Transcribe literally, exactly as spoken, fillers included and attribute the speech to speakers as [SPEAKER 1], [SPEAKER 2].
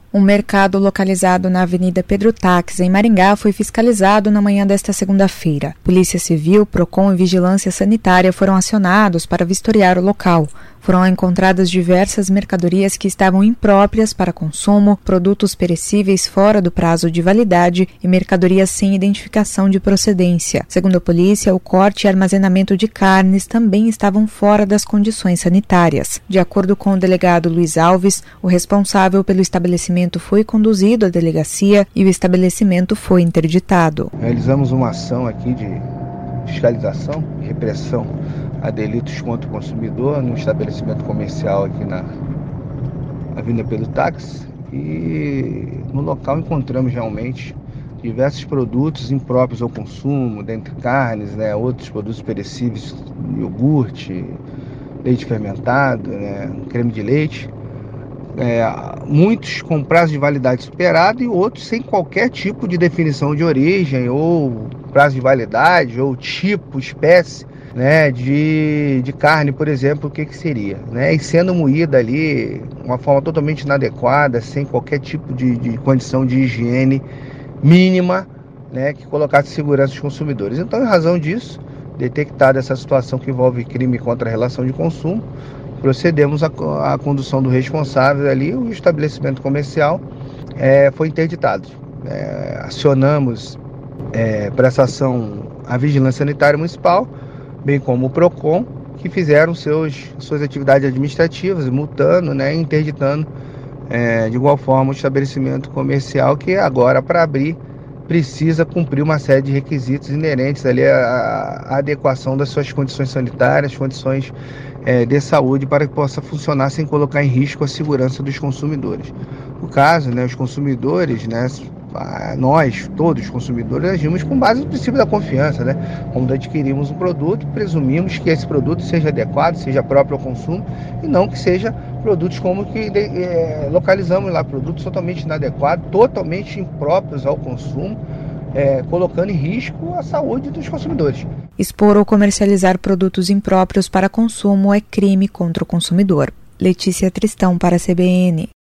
[SPEAKER 1] Um mercado localizado na Avenida Pedro Taques, em Maringá, foi fiscalizado na manhã desta segunda-feira. Polícia Civil, Procon e Vigilância Sanitária foram acionados para vistoriar o local. Foram encontradas diversas mercadorias que estavam impróprias para consumo, produtos perecíveis fora do prazo de validade e mercadorias sem identificação de procedência. Segundo a polícia, o corte e armazenamento de carnes também estavam fora das condições sanitárias. De acordo com o delegado Luiz Alves, o responsável pelo estabelecimento foi conduzido à delegacia e o estabelecimento foi interditado.
[SPEAKER 2] Realizamos uma ação aqui de fiscalização e repressão a delitos contra o consumidor no estabelecimento comercial aqui na Avenida Pedro Taques, e no local encontramos realmente diversos produtos impróprios ao consumo, dentre carnes, né, outros produtos perecíveis, iogurte, leite fermentado, né, creme de leite, é, muitos com prazo de validade superado e outros sem qualquer tipo de definição de origem ou prazo de validade ou tipo, espécie, né, de, de carne, por exemplo, o que, que seria, né, e sendo moída ali de uma forma totalmente inadequada, sem qualquer tipo de, de condição de higiene mínima, né, que colocasse segurança dos consumidores. Então, em razão disso, detectada essa situação que envolve crime contra a relação de consumo, procedemos à, à condução do responsável ali, o estabelecimento comercial é, foi interditado. É, acionamos é, para essa ação a Vigilância Sanitária Municipal, bem como o Procon, que fizeram seus, suas atividades administrativas, multando, né, interditando é, de igual forma o estabelecimento comercial, que agora, para abrir, precisa cumprir uma série de requisitos inerentes ali à, à adequação das suas condições sanitárias, condições é, de saúde, para que possa funcionar sem colocar em risco a segurança dos consumidores. No caso, né, os consumidores, né, nós, todos os consumidores, agimos com base no princípio da confiança, né? Quando adquirimos um produto, presumimos que esse produto seja adequado, seja próprio ao consumo, e não que seja produtos como que é, localizamos lá, produtos totalmente inadequados, totalmente impróprios ao consumo, é, colocando em risco a saúde dos consumidores.
[SPEAKER 1] Expor ou comercializar produtos impróprios para consumo é crime contra o consumidor. Letícia Tristão, para a C B N.